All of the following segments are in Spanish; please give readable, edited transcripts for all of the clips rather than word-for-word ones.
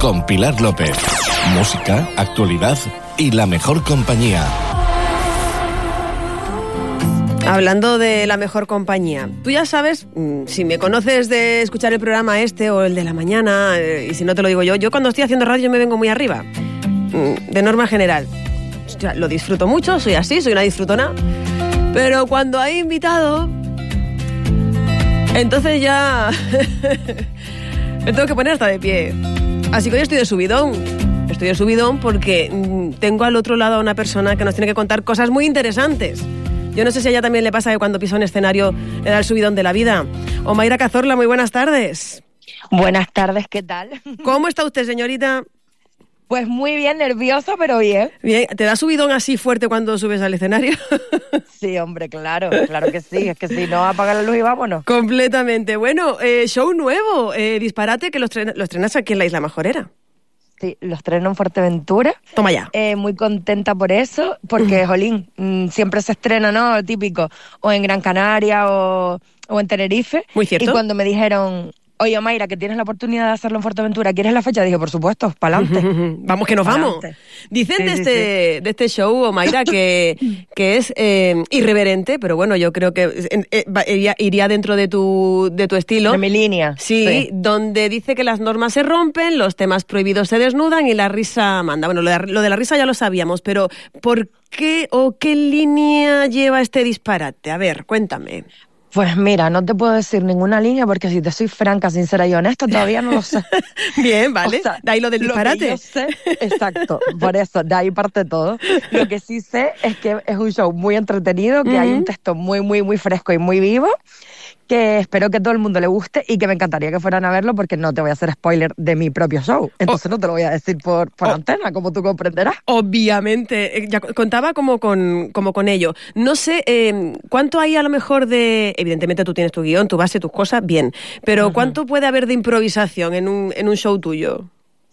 con Pilar López. Música, actualidad y la mejor compañía. Hablando de la mejor compañía, tú ya sabes, si me conoces de escuchar el programa este o el de la mañana, y si no te lo digo yo cuando estoy haciendo radio me vengo muy arriba, de norma general. O sea, lo disfruto mucho, soy así, soy una disfrutona, pero cuando hay invitado, entonces ya me tengo que poner hasta de pie. Así que hoy estoy de subidón. Estoy de subidón porque tengo al otro lado a una persona que nos tiene que contar cosas muy interesantes. Yo no sé si a ella también le pasa que cuando pisa un escenario le da el subidón de la vida. Omaira Cazorla, muy buenas tardes. Buenas tardes, ¿qué tal? ¿Cómo está usted, señorita? Pues muy bien, nerviosa, pero bien. Bien, ¿te da subidón así fuerte cuando subes al escenario? Sí, hombre, claro que sí. Es que si no, apaga la luz y vámonos. Completamente. Bueno, show nuevo, Disparate, que lo estrenas aquí en la Isla Majorera. Sí, lo estreno en Fuerteventura. Toma ya. Muy contenta por eso, porque, jolín, siempre se estrena, ¿no? Típico, o en Gran Canaria o en Tenerife. Muy cierto. Y cuando me dijeron, oye, Mayra, que tienes la oportunidad de hacerlo en Fuerteventura, ¿quieres la fecha? Dije, por supuesto, pa'lante. Vamos que nos vamos. Dicen de este show, Omaira, que es irreverente, pero bueno, yo creo que iría dentro de tu estilo. De mi línea. Sí, donde dice que las normas se rompen, los temas prohibidos se desnudan y la risa manda. Bueno, lo de la risa ya lo sabíamos, pero ¿por qué o qué línea lleva este disparate? A ver, cuéntame. Pues mira, no te puedo decir ninguna línea porque si te soy franca, sincera y honesta, todavía no lo sé. Bien, vale. O sea, de ahí lo del disparate. Yo sé, exacto, por eso, de ahí parte todo. Lo que sí sé es que es un show muy entretenido, que hay un texto muy, muy, muy fresco y muy vivo, que espero que a todo el mundo le guste y que me encantaría que fueran a verlo porque no te voy a hacer spoiler de mi propio show. Entonces no te lo voy a decir por antena, como tú comprenderás. Obviamente, ya contaba como con ello. No sé, ¿cuánto hay a lo mejor de... Evidentemente tú tienes tu guión, tu base, tus cosas, bien. Pero ¿cuánto puede haber de improvisación en un show tuyo?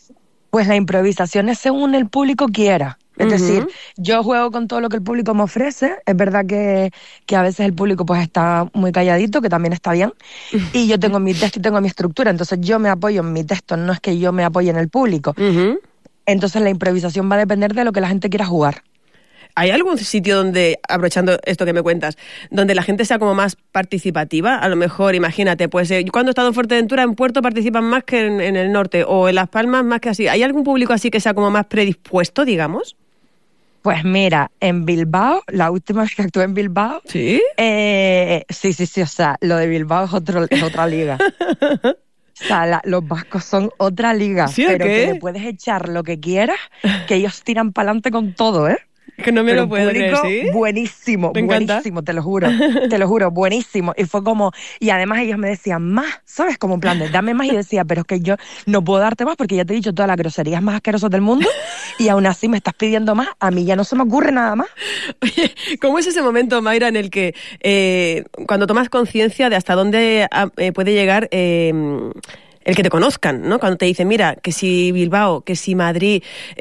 Pues la improvisación es según el público quiera. Es decir, yo juego con todo lo que el público me ofrece. Es verdad que a veces el público pues está muy calladito, que también está bien. Y yo tengo mi texto y tengo mi estructura. Entonces yo me apoyo en mi texto, no es que yo me apoye en el público. Entonces la improvisación va a depender de lo que la gente quiera jugar. ¿Hay algún sitio donde, aprovechando esto que me cuentas, donde la gente sea como más participativa? A lo mejor, imagínate, pues yo cuando he estado en Fuerteventura, en Puerto participan más que en el norte, o en Las Palmas más que así. ¿Hay algún público así que sea como más predispuesto, digamos? Pues mira, en Bilbao, la última vez que actué en Bilbao... ¿Sí? Sí, o sea, lo de Bilbao es otra liga. O sea, los vascos son otra liga, ¿Sí, pero qué? que le puedes echar lo que quieras, que ellos tiran para adelante con todo, ¿eh? Que no me pero lo puedo creer, ¿sí? Buenísimo, buenísimo, te lo juro, buenísimo. Y fue como, y además ellos me decían, más, ¿sabes? Como en plan de, dame más, y decía, pero es que yo no puedo darte más porque ya te he dicho todas las groserías más asquerosas del mundo y aún así me estás pidiendo más, a mí ya no se me ocurre nada más. Oye, ¿cómo es ese momento, Mayra, en el que cuando tomas conciencia de hasta dónde puede llegar... el que te conozcan, ¿no? Cuando te dicen, mira, que si Bilbao, que si Madrid...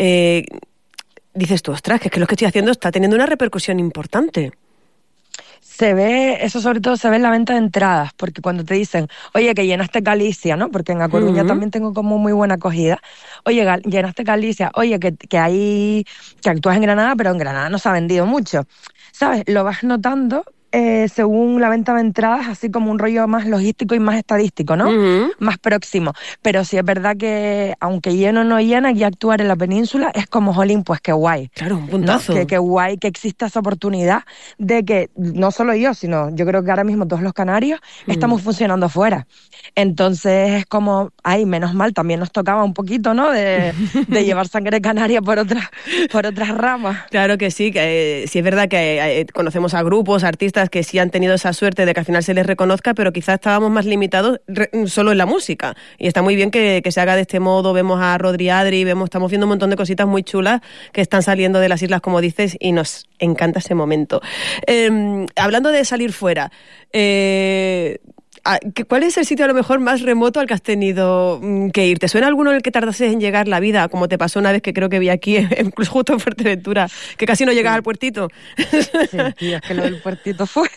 dices tú, ostras, que es que lo que estoy haciendo está teniendo una repercusión importante. Se ve, eso sobre todo se ve en la venta de entradas, porque cuando te dicen, oye, que llenaste Galicia, ¿no? Porque en A Coruña también tengo como muy buena acogida. Oye, llenaste Galicia, oye, que actúas en Granada, pero en Granada no se ha vendido mucho. ¿Sabes? Lo vas notando según la venta de entradas, así como un rollo más logístico y más estadístico, ¿no? Más próximo. Pero sí es verdad que, aunque lleno o no llena, aquí actuar en la península es como, jolín, pues qué guay. Claro, un puntazo. ¿No? Qué guay que exista esa oportunidad de que, no solo yo, sino yo creo que ahora mismo todos los canarios estamos funcionando fuera. Entonces es como, ay, menos mal, también nos tocaba un poquito, ¿no? De llevar sangre canaria por otras ramas. Claro que sí es verdad que conocemos a grupos, artistas que sí han tenido esa suerte de que al final se les reconozca, pero quizás estábamos más limitados solo en la música. Y está muy bien que se haga de este modo. Vemos a Rodri Adri, estamos viendo un montón de cositas muy chulas que están saliendo de las islas, como dices, y nos encanta ese momento. Hablando de salir fuera, ¿Cuál es el sitio a lo mejor más remoto al que has tenido que ir? ¿Te suena alguno en el que tardases en llegar la vida, como te pasó una vez que creo que vi aquí, justo en Fuerteventura, que casi no llegas al puertito? Sí, tío, es que lo del puertito fue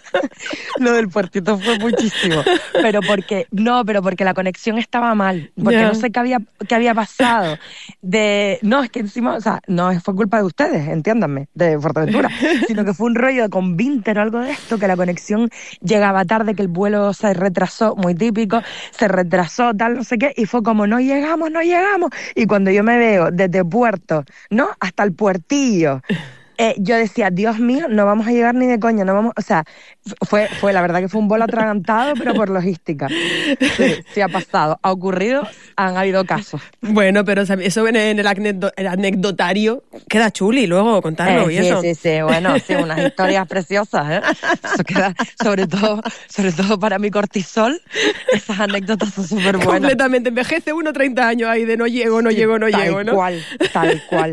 muchísimo. Pero porque la conexión estaba mal, porque no sé qué había pasado. No, es que encima, o sea, no fue culpa de ustedes, entiéndanme, de Fuerteventura, sino que fue un rollo con Vinter o algo de esto, que la conexión llegaba tarde, que el vuelo se retrasó, muy típico, se retrasó, tal, no sé qué, y fue como, no llegamos, y cuando yo me veo desde Puerto, ¿no?, hasta el puertillo, yo decía, Dios mío, no vamos a llegar ni de coña, no vamos, o sea, fue la verdad que fue un vuelo atragantado, pero por logística. Sí ha pasado, ha ocurrido, han habido casos. Bueno, pero eso en el anecdotario queda chuli luego contarlo y eso. Sí, bueno, sí, unas historias preciosas, ¿eh? Eso queda, sobre todo para mi cortisol, esas anécdotas son súper buenas. Completamente, envejece uno 30 años ahí de no llego, ¿no? Tal cual.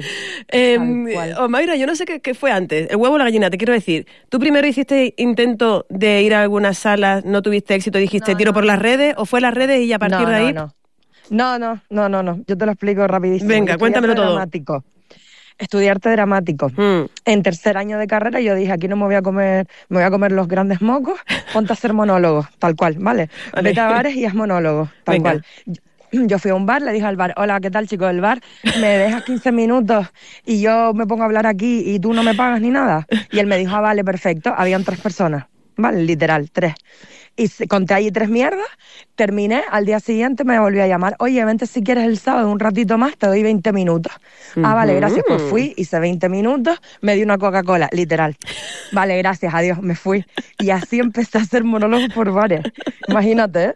Mayra, yo no sé qué fue antes, el huevo o la gallina, te quiero decir. Tú primero hiciste intento de ir a algunas salas, no tuviste éxito, dijiste tiro por las redes, o fue las redes y a partir de ahí... No, yo te lo explico rapidísimo. Venga, cuéntamelo todo. Estudié arte dramático. En tercer año de carrera yo dije, aquí no me voy a comer los grandes mocos, ponte a hacer monólogos, tal cual, ¿vale? Vete a bares y haz monólogos, tal cual. Yo fui a un bar, le dije al bar, hola, ¿qué tal, chico del bar? ¿Me dejas 15 minutos y yo me pongo a hablar aquí y tú no me pagas ni nada? Y él me dijo, vale, perfecto. Habían 3 personas, ¿vale? Literal, 3. Y conté allí 3 mierdas, terminé, al día siguiente me volvió a llamar, oye, vente si quieres el sábado un ratito más, te doy 20 minutos. Vale, gracias, pues fui, hice 20 minutos, me di una Coca-Cola, literal. Vale, gracias, adiós, me fui. Y así empecé a hacer monólogos por bares, imagínate.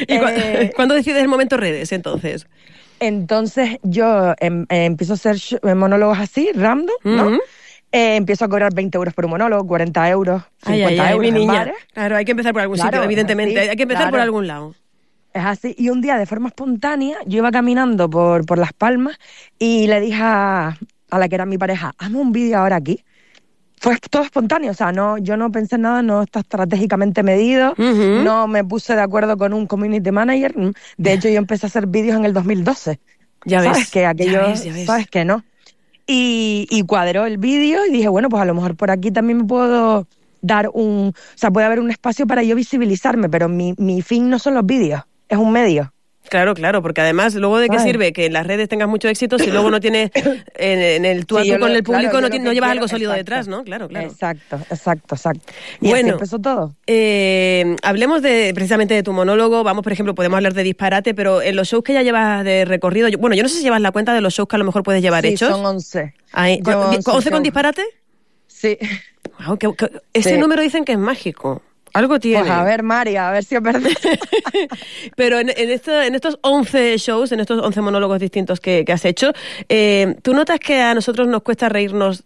¿Y cuándo decides el momento redes, entonces? Entonces yo empiezo a hacer monólogos así, random, ¿no? Empiezo a cobrar 20 euros por un monólogo, 40 euros, 50 euros mi niña. en bares. Claro, hay que empezar por algún sitio, evidentemente. Hay que empezar por algún lado. Es así. Y un día, de forma espontánea, yo iba caminando por Las Palmas y le dije a la que era mi pareja, hazme un vídeo ahora aquí. Fue todo espontáneo, o sea, yo no pensé en nada, no está estratégicamente medido, no me puse de acuerdo con un community manager. De hecho, yo empecé a hacer vídeos en el 2012. Ya ves. ¿Sabes? Que aquello, ya ves. ¿Sabes que no? Y cuadró el vídeo y dije, bueno, pues a lo mejor por aquí también me puedo dar o sea, puede haber un espacio para yo visibilizarme, pero mi fin no son los vídeos, es un medio. Claro, porque además, luego de qué sirve que en las redes tengas mucho éxito si luego no tienes en el tú a tú con el público, no llevas algo sólido detrás, ¿no? Claro. Exacto. Y bueno, así empezó todo. Hablemos precisamente de tu monólogo. Vamos, por ejemplo, podemos hablar de Disparate, pero en los shows que ya llevas de recorrido, yo no sé si llevas la cuenta de los shows que a lo mejor puedes llevar hechos. Son 11. ¿11 con Disparate? Sí. Wow, ese número dicen que es mágico. Algo tiene. Pues a ver, María, a ver si es verdad. Pero en estos 11 shows, en estos 11 monólogos distintos que has hecho, ¿tú notas que a nosotros nos cuesta reírnos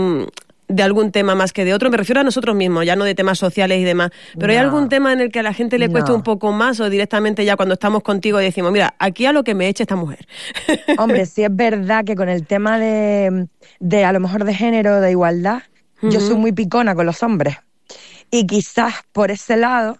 de algún tema más que de otro? Me refiero a nosotros mismos, ya no de temas sociales y demás. Pero ¿hay algún tema en el que a la gente le cueste un poco más o directamente ya cuando estamos contigo decimos, mira, aquí a lo que me eche esta mujer? Hombre, sí es verdad que con el tema de a lo mejor de género, de igualdad, yo soy muy picona con los hombres. Y quizás por ese lado,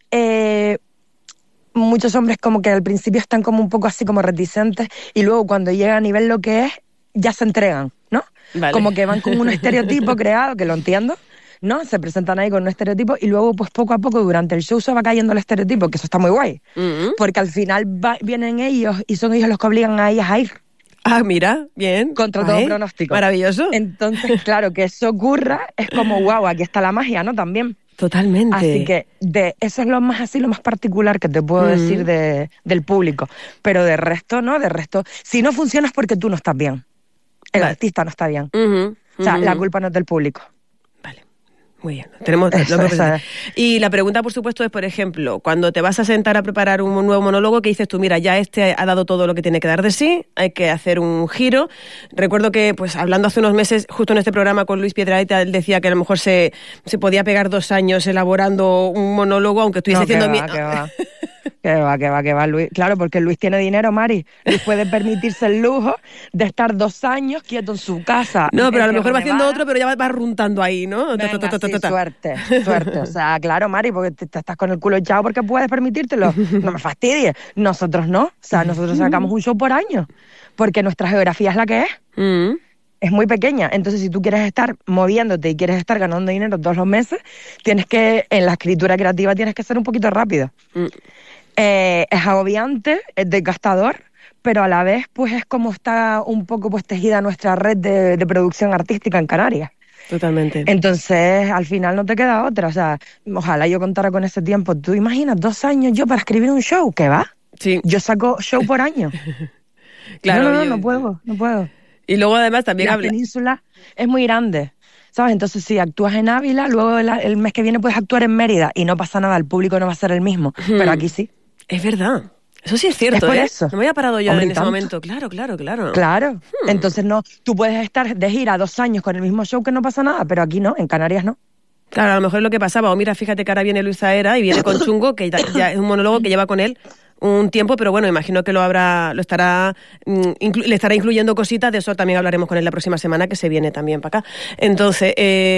muchos hombres como que al principio están como un poco así como reticentes y luego cuando llega a nivel lo que es, ya se entregan, ¿no? Vale. Como que van con un estereotipo creado, que lo entiendo, ¿no? Se presentan ahí con un estereotipo y luego pues poco a poco durante el show se va cayendo el estereotipo, que eso está muy guay. Porque al final vienen ellos y son ellos los que obligan a ellas a ir. Ah, mira, bien. Contra todo pronóstico. Maravilloso. Entonces, claro, que eso ocurra es como, wow, aquí está la magia, ¿no? También. Totalmente. Así que eso es lo más particular que te puedo decir del público. Pero de resto, ¿no? De resto, si no funciona es porque tú no estás bien. El artista no está bien. O sea, la culpa no es del público. Vale. Muy bien. Tenemos Y la pregunta, por supuesto, es, por ejemplo, cuando te vas a sentar a preparar un nuevo monólogo, que dices tú, mira, ya ha dado todo lo que tiene que dar de sí, hay que hacer un giro. Recuerdo que, pues, hablando hace unos meses, justo en este programa con Luis Piedrahita, él decía que a lo mejor se podía pegar 2 años elaborando un monólogo, aunque estuviese haciendo... Que va, Luis. Claro, porque Luis tiene dinero, Mari. Luis puede permitirse el lujo de estar 2 años quieto en su casa. No, pero a lo mejor va haciendo otro, pero ya va runtando ahí, ¿no? Venga, suerte. O sea, claro, Mari, porque te estás con el culo echado porque puedes permitírtelo. No me fastidies. Nosotros no. O sea, nosotros sacamos un show por año. Porque nuestra geografía es la que es. Es muy pequeña. Entonces, si tú quieres estar moviéndote y quieres estar ganando dinero todos los meses, en la escritura creativa tienes que ser un poquito rápido. Es agobiante, es desgastador, pero a la vez pues es como está un poco pues tejida nuestra red de producción artística en Canarias. Totalmente. Entonces, al final no te queda otra. O sea, ojalá yo contara con ese tiempo. ¿Tú imaginas 2 años yo para escribir un show? ¿Qué va? Sí. Yo saco show por año. Claro, no puedo. Y luego además también La península es muy grande, ¿sabes? Entonces, si actúas en Ávila, luego el mes que viene puedes actuar en Mérida y no pasa nada, el público no va a ser el mismo. Pero aquí sí. Es verdad. Eso sí es cierto, es por eso. No me había parado yo en ese tanto. momento. Claro. Claro. Entonces, no, tú puedes estar de gira 2 años con el mismo show que no pasa nada, pero aquí no, en Canarias no. Claro, a lo mejor es lo que pasaba. O mira, fíjate que ahora viene Luis Zaera y viene con Chungo, que ya es un monólogo que lleva con él un tiempo, pero bueno, imagino que le estará incluyendo cositas. De eso también hablaremos con él la próxima semana, que se viene también para acá. Entonces,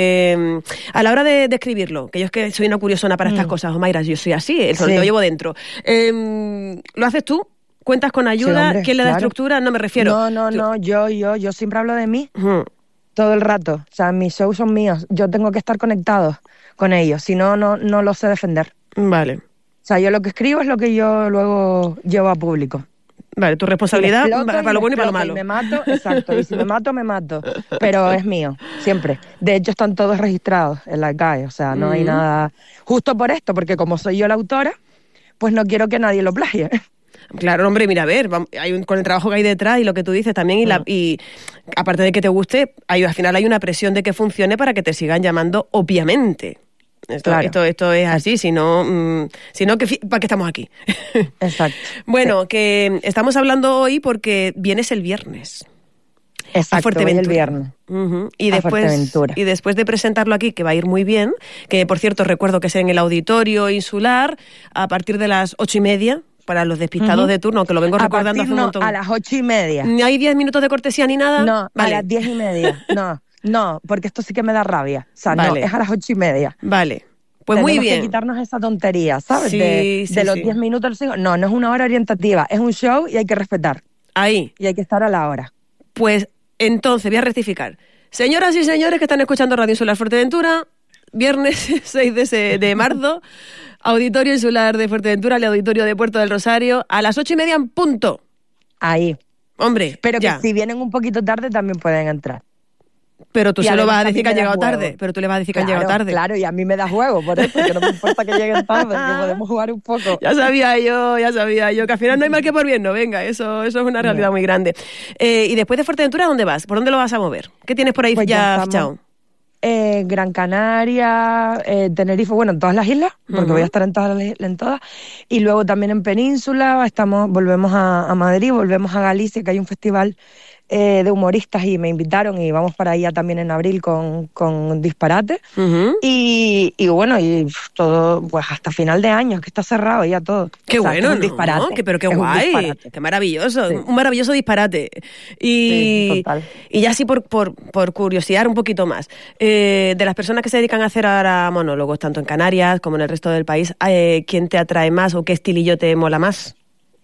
a la hora de escribirlo, que yo es que soy una curiosona para estas cosas, Mayra, yo soy así, lo llevo dentro. ¿Lo haces tú? ¿Cuentas con ayuda? Sí, hombre, ¿Quién le da estructura? No me refiero. No, yo siempre hablo de mí todo el rato. O sea, mis shows son míos, yo tengo que estar conectado con ellos, si no lo sé defender. Vale. O sea, yo lo que escribo es lo que yo luego llevo a público. Vale, tu responsabilidad para lo bueno y para lo malo. Y me mato, exacto. Y si me mato, me mato. Pero es mío, siempre. De hecho, están todos registrados en la CAE. O sea, no hay nada... Justo por esto, porque como soy yo la autora, pues no quiero que nadie lo plagie. Claro, hombre, mira, a ver, con el trabajo que hay detrás y lo que tú dices también, y aparte de que te guste, al final hay una presión de que funcione para que te sigan llamando, obviamente. Esto es así, si no ¿para qué estamos aquí? Exacto. Bueno, que estamos hablando hoy porque vienes el viernes. Exacto, a Fuerteventura. el viernes. Y después de presentarlo aquí, que va a ir muy bien, que por cierto recuerdo que es en el Auditorio Insular, a partir de las 8:30, para los despistados de turno, que lo vengo recordando hace un montón. A las 8:30. ¿No hay 10 minutos de cortesía ni nada? No, vale. A las 10:30. No, porque esto sí que me da rabia. O sea, no, es a las 8:30. Vale. Pues tenemos muy bien. Que quitarnos esa tontería, ¿sabes? Sí, de los 10 minutos. No es una hora orientativa, es un show y hay que respetar. Ahí. Y hay que estar a la hora. Pues entonces voy a rectificar. Señoras y señores que están escuchando Radio Insular Fuerteventura, viernes 6 de marzo, Auditorio Insular de Fuerteventura, el Auditorio de Puerto del Rosario, a las 8:30 en punto. Ahí. Hombre, pero ya. Que si vienen un poquito tarde también pueden entrar. Pero tú se lo vas a decir que han llegado tarde. Pero tú le vas a decir que han llegado tarde. Claro, y a mí me da juego por eso, que no me importa que lleguen tarde, que podemos jugar un poco. Ya sabía yo, que al final no hay mal que por bien no venga, eso es una realidad muy grande. Y después de Fuerteventura, ¿dónde vas? ¿Por dónde lo vas a mover? ¿Qué tienes por ahí pues ya fichado? Gran Canaria, Tenerife, bueno, en todas las islas, porque voy a estar en todas. Y luego también en Península, volvemos a Madrid, volvemos a Galicia, que hay un festival de humoristas y me invitaron y vamos para allá también en abril con Disparate. Y bueno, y todo, pues hasta final de año, que está cerrado ya todo. Qué bueno, es un disparate. ¿no? Pero qué guay, qué maravilloso, sí. Un maravilloso disparate. Sí, total. Y ya así por curiosidad un poquito más, de las personas que se dedican a hacer ahora monólogos, tanto en Canarias como en el resto del país, ¿quién te atrae más o qué estilillo te mola más?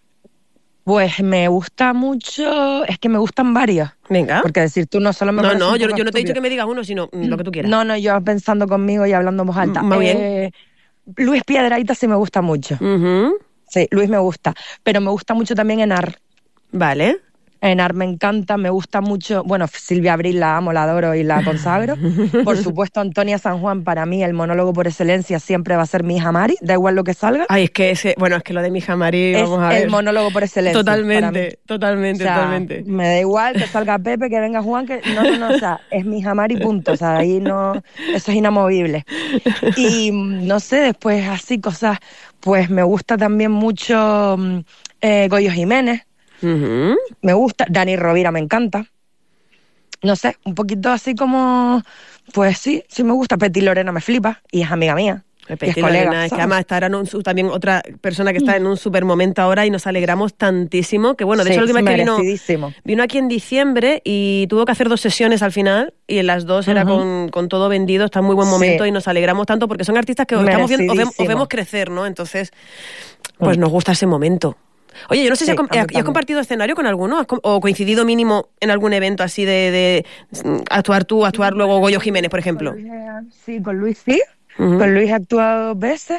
Pues me gusta mucho, es que me gustan varios. Venga. Porque decir tú no solo me parece yo no te he dicho que me digas uno, sino lo que tú quieras. No, yo pensando conmigo y hablando en voz alta. Muy bien. Luis Piedrahita sí me gusta mucho. Sí, Luis me gusta. Pero me gusta mucho también Enar. Vale. Enar me encanta, me gusta mucho. Bueno, Silvia Abril la amo, la adoro y la consagro. Por supuesto, Antonia San Juan, para mí, el monólogo por excelencia siempre va a ser Mi hija Mari, da igual lo que salga. Ay, es que es que lo de Mi hija Mari, vamos a ver. Es el monólogo por excelencia. Totalmente. Me da igual que salga Pepe, que venga Juan, que no, o sea, es Mi hija Mari, punto. O sea, ahí no, eso es inamovible. Y no sé, después así cosas, pues me gusta también mucho Goyo Jiménez. Me gusta, Dani Rovira me encanta. No sé, un poquito así como, pues sí me gusta. Petty Lorena me flipa y es amiga mía. Pepe Lorena, es que además está también otra persona que está en un super momento ahora y nos alegramos tantísimo, que bueno, de hecho la última vez que vino aquí en diciembre y tuvo que hacer 2 sesiones al final y en las 2 era con todo vendido, está en muy buen momento y nos alegramos tanto porque son artistas que os vemos crecer, ¿no? Entonces, pues nos gusta ese momento. Oye, yo no sé si has compartido escenario con alguno o coincidido mínimo en algún evento así de actuar tú, actuar luego Goyo Jiménez, por ejemplo. Sí, con Luis sí. Con Luis he actuado 2 veces.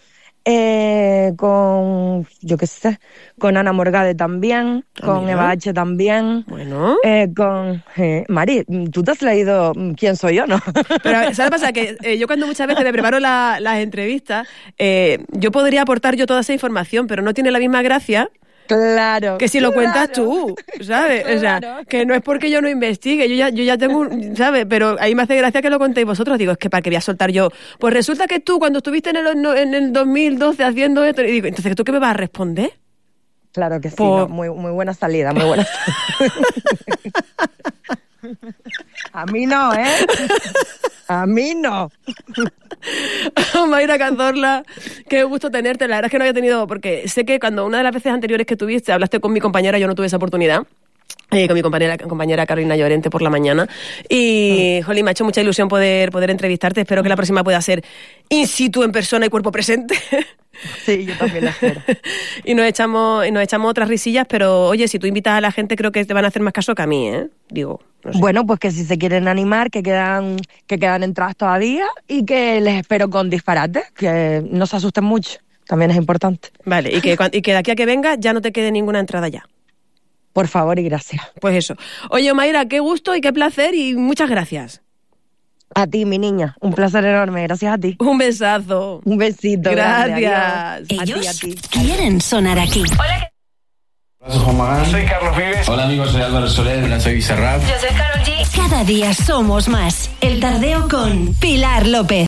Con, yo qué sé, con Ana Morgade también, con Eva H también. Bueno. Con Mari, tú te has leído quién soy yo, ¿no? Pero ¿sabes lo que pasa? Que yo cuando muchas veces me preparo las entrevistas, yo podría aportar yo toda esa información, pero no tiene la misma gracia. Claro. Que si lo cuentas tú, ¿sabes? Claro. O sea, que no es porque yo no investigue, yo ya tengo, ¿sabes? Pero ahí me hace gracia que lo contéis vosotros. Digo, es que para qué voy a soltar yo. Pues resulta que tú, cuando estuviste en el 2012 haciendo esto, y digo, entonces, ¿tú qué me vas a responder? Claro que sí, no, muy buena salida, muy buena salida. A mí no, ¿eh? A mí no. Mayra Cazorla, qué gusto tenerte. La verdad es que no había tenido, porque sé que cuando una de las veces anteriores que tuviste hablaste con mi compañera, yo no tuve esa oportunidad. Con mi compañera Carolina Llorente por la mañana y jolín, me ha hecho mucha ilusión poder entrevistarte. Espero que la próxima pueda ser in situ, en persona y cuerpo presente. Sí, yo también la espero. Y nos echamos otras risillas, pero oye, si tú invitas a la gente creo que te van a hacer más caso que a mí, digo, no sé. Bueno, pues que si se quieren animar, que quedan entradas todavía y que les espero con disparates, que no se asusten mucho, también es importante. Vale, y que de aquí a que venga ya no te quede ninguna entrada ya. Por favor y gracias. Pues eso. Oye, Mayra, qué gusto y qué placer y muchas gracias. A ti, mi niña. Un placer enorme. Gracias a ti. Un besazo. Un besito. Gracias. Ellos quieren sonar aquí. Hola, soy Juan Magán. Soy Carlos Vives. Hola, amigos. Soy Álvaro Soler. Hola, soy Bizarrap. Yo soy Karol G. Cada día somos más. El Tardeo con Pilar López.